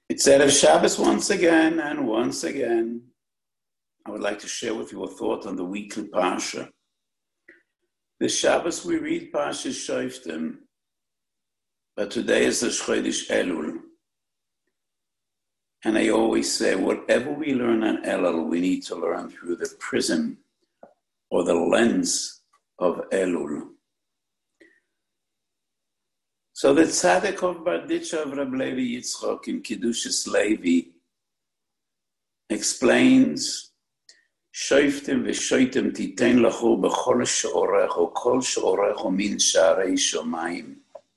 It's Erev Shabbos once again, and once again, I would like to share with you a thought on the weekly Parsha. This Shabbos we read Parsha Shoftim, but today is the Chodesh Elul. And I always say, whatever we learn on Elul, we need to learn through the prism or the lens of Elul. So the Tzaddik of Berditchev of Reb Levi Yitzchok in Kedushas Levi explains, Shoftim v'shoitim titein lachu b'chol she'orecho, kol she'orecho min sha'arei shomayim.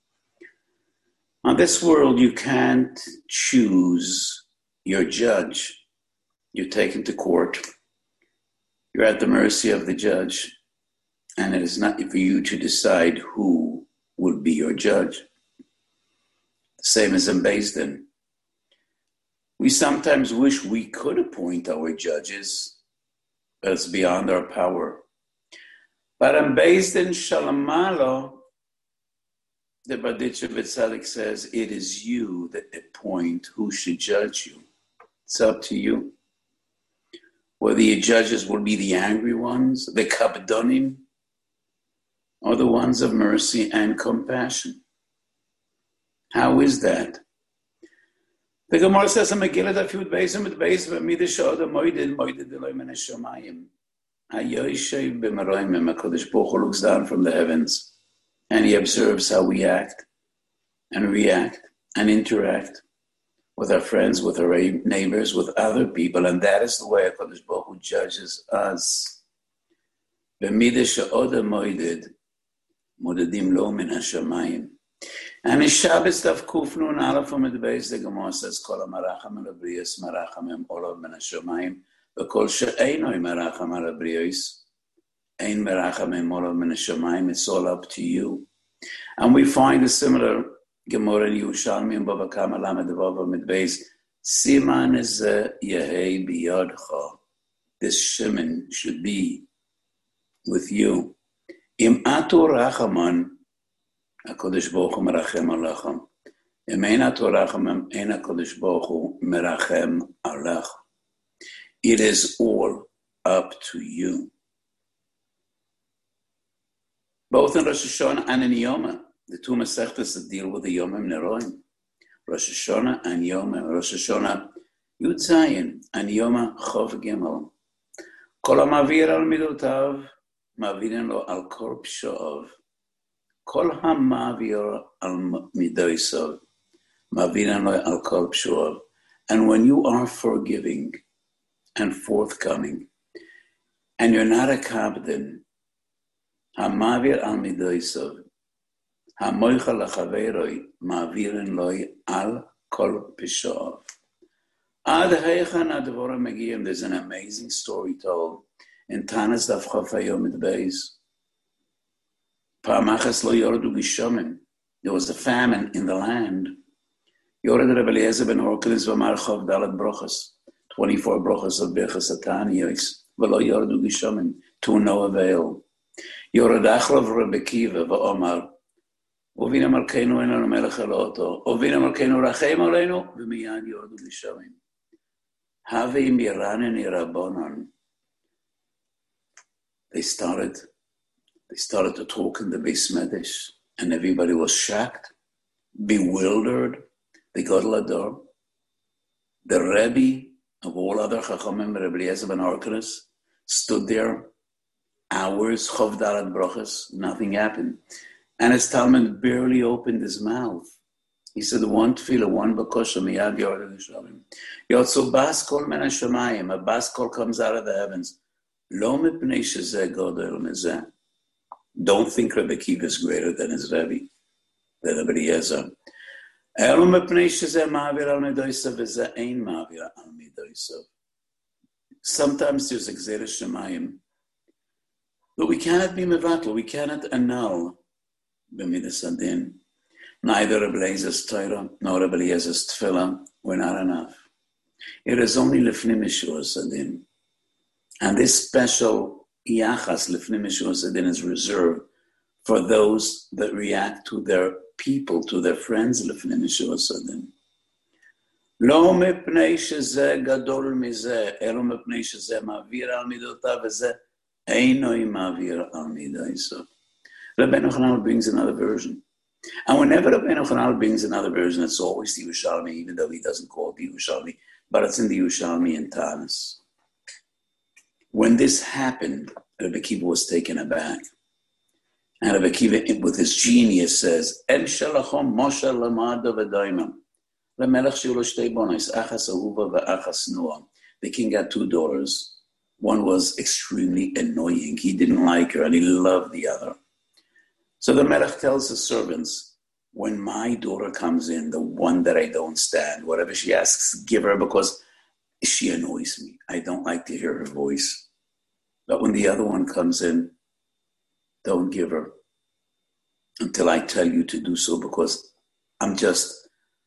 On this world, you can't choose your judge. You're taken to court. You're at the mercy of the judge. And it is not for you to decide who will be your judge. Same as in Beis Din. We sometimes wish we could appoint our judges, but it's beyond our power. But in Beis Din Shalom Malo, the Berditchev Tzaddik says, it is you that appoint who should judge you. It's up to you. Whether your judges will be the angry ones, the kabdonim, or the ones of mercy and compassion. How is that? The Gemara says in Megillah Daf Yud Beis Amud Beis v'midah she'adam moided Eloi min hashamayim. Hayoishev b'maroimim, HaKadosh Baruch Hu looks down from the heavens and he observes how we act and react and interact with our friends, with our neighbors, with other people, and that is the way HaKadosh Baruch Hu judges us. B'midah she'adam modedim lo min hashamayim. And in Shabbos Daf Kuf Nun Aleph Amud Beis, the Gemara says, Kol ha'maracham al habriyos marachamim olav min hashamayim, v'kol she'eino maracham al habriyos ein marachamim olav min hashamayim. It's all up to you. And we find a similar Gemara in Yerushalmi and Bava Kama Lamed Vav Amud Beis, Siman zeh yehei biyadcha. This Shimon should be with you. Im atu rachaman, HaKadosh Baruch Hu merachem alachem. Im ein atu rachamim, ein HaKadosh Baruch Hu merachem alach. It is all up to you. Both in Rosh Hashanah and in Yom, the two Masechtas that deal with the Yomim Neroim. Rosh Hashanah and Yom, Rosh Hashanah Yud Zayin and Yom Chov Gimel. Kol ha'mavir al midotav, mavirin lo al kol psho'av. Kol ha'mavir al midoisav, mavirin lo al kol psho'av. And when you are forgiving and forthcoming, and you're not a kabdin, ha'mavir al midoisav, ha'moicha lachaveroi, mavirin lo al kol psho'av. Ad heichan advorim megiyim. There's an amazing story told in Tanas Daf Chaf Hayom Beis. Pa'amachas lo yordu gishamim. There was a famine in the land. Yored Rebbe Eliezer ben Horkelis v'amar chav dalet brochas. 24 brochas of Birchas Hataniyos. V'lo yordu gishamim. To no avail. Yored Achlav Rebbe Kiva v'omar. Ovina malkeinu enanu melech eloto. Ovina malkeinu rachem aleinu. V'miyad yordu gishamim. Have miraneni rabbanon. They started to talk in the Beis Medrash, and everybody was shocked, bewildered. They got lador. The Rebbe of all other Chachamim, Rebbe Eliezer ben Horkelis, stood there hours, Chov Dalet Brochas, nothing happened. And his Talmud barely opened his mouth. He said, one tefillah, one bakosha, miyad yordu gishamim. Yotzu bas kol min hashamayim, a bas kol comes out of the heavens. Lo mipnei shezeh godel mezeh. Don't think Rebbe Kiva is greater than his Rebbe, than Rebbe Eliezer. Elo mipnei shezeh ma'avir al midoisav, v'zeh ein ma'avir al midoisav. Sometimes there's gzera shemayim, but we cannot be mevatel, we cannot annul b'midas adin. Neither Rebbe Eliezer's Torah nor Rebbe Eliezer's Tefillah were not enough. It is only Lifnei Meshuas Adin. And this special Yachas Lifnei Meshuas Adin is reserved for those that react to their people, to their friends Lifnei Meshuas Adin. לא מפני שזה גדול מזה, אלא מפני שזה מעביר על מידותיו, וזה אינו מעביר על מידותיו. Rabbeinu Hananel brings another version. And whenever Rabbeinu Hananel brings another version, it's always the Yerushalmi, even though he doesn't call it the Yerushalmi, but it's in the Yerushalmi and Tanis. When this happened, Rabbi Akiva was taken aback. And Rabbi Akiva, with his genius, says, En shalachom Moshe lamada v'daimam. L'melech shi'u lo shtei bonos, achas ahuva v'achas noah. The king had two daughters. One was extremely annoying. He didn't like her, and he loved the other. So the Melech tells his servants, when my daughter comes in, the one that I don't stand, whatever she asks, give her, because she annoys me. I don't like to hear her voice. But when the other one comes in, don't give her until I tell you to do so, because I'm just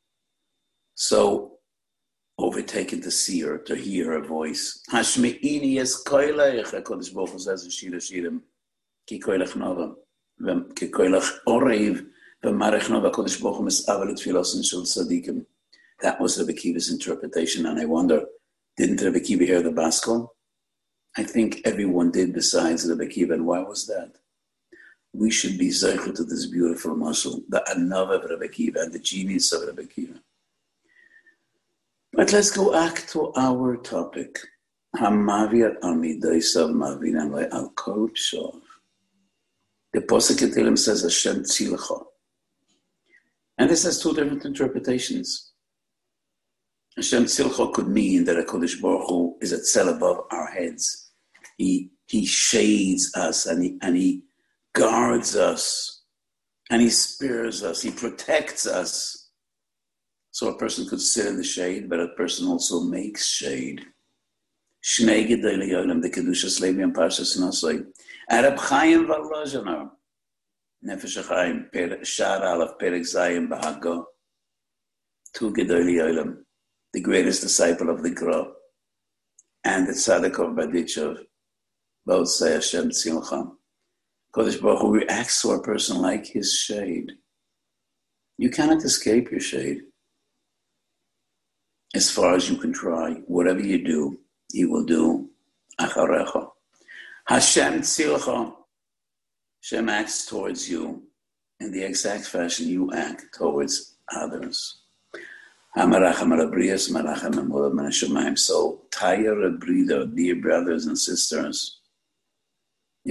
so overtaken to see her, to hear her voice. Hashme'ini es koilech, HaKadosh Baruch Hu says in Shir Hashirim, ki koilech nova, ki koilech orev, v'marech nova, HaKadosh Baruch Hu mis'avel tfilosin shel tzadikim. That was Rabbi Akiva's interpretation, and I wonder, didn't Rabbi Akiva hear the Baskol? I think everyone did besides Rabbi Akiva, and why was that? We should be zeicher to this beautiful muscle, the anava of Rabbi Akiva and the genius of Rabbi Akiva. But let's go back to our topic. Hamavir al midaisav mavin al kol pshov. The Pasuk in Tehillim says Hashem tzilcha. And this has two different interpretations. Hashem tzilcha could mean that HaKadosh Baruch Hu is a tzel above our heads. He shades us and he guards us and he spares us. He protects us. So a person could sit in the shade, but a person also makes shade. Shnei Gedolei Olam, the Kedushas Levi and Parshas Nosai. Arab Chaim V'Lojanar. Nefesh HaChaim, Shar Aleph, Perek Zayim B'Haggo. To Gedolei Olam, the greatest disciple of the Gra, and the Tzaddik of Badichov, both say Hashem Tzilcha. Kodesh Baruch Hu reacts to a person like his shade. You cannot escape your shade. As far as you can try, whatever you do, He will do. Acharecha. Hashem tzilcha. Hashem acts towards you in the exact fashion you act towards others. So, Taya Brida, dear brothers and sisters, we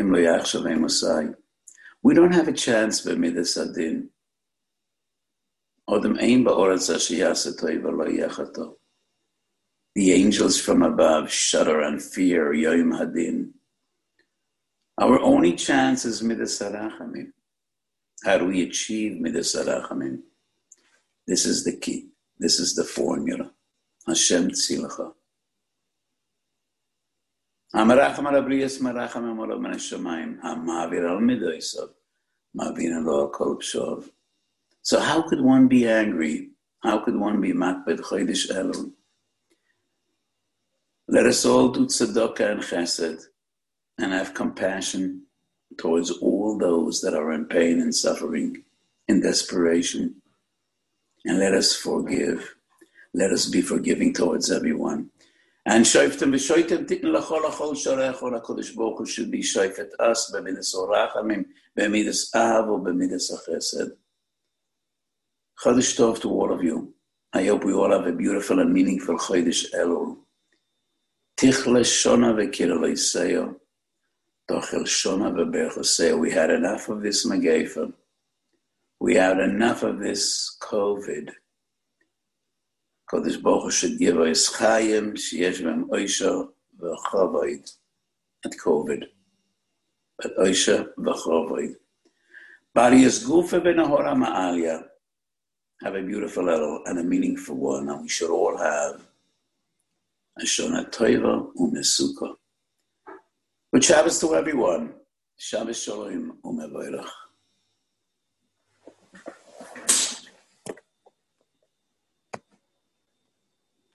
don't have a chance by Midas Adin. The angels from above shudder and fear Yom Hadin. Our only chance is Midas Harachamim. How do we achieve Midas Harachamim? This is the key. This is the formula. Hashem Tzilcha. Hamaracham al abriyas maracham al man hashamayim. Hamavir al midoisav. Mavin al kol pshov. So how could one be angry? How could one be makbed chodesh Elul? Let us all do tzedakah and chesed and have compassion towards all those that are in pain and suffering, in desperation. And let us forgive. Let us be forgiving towards everyone. And shoftem v'shoitem titin l'chol achol sharechol HaKadosh Baruch Hu should be shofet us b'midas orachamim, b'midas av, or b'midas chesed. Chodesh Tov to all of you. I hope we all have a beautiful and meaningful Chodesh Elul. Tichle shona v'kiraleiseo, tochel shona v'berchoseo. We had enough of this Megefa. We had enough of this COVID. Kodesh Baruch Hu should give us chayim sheyesh b'hem oisha v'chavod at COVID. But oisha v'chavod. Bariyas gufa v'nahora ma'alya. Have a beautiful Elul and a meaningful one, and we should all have a Shona Tova u'Mesuka. Good Shabbos to everyone. Shabbos Shalom u'Mevorach.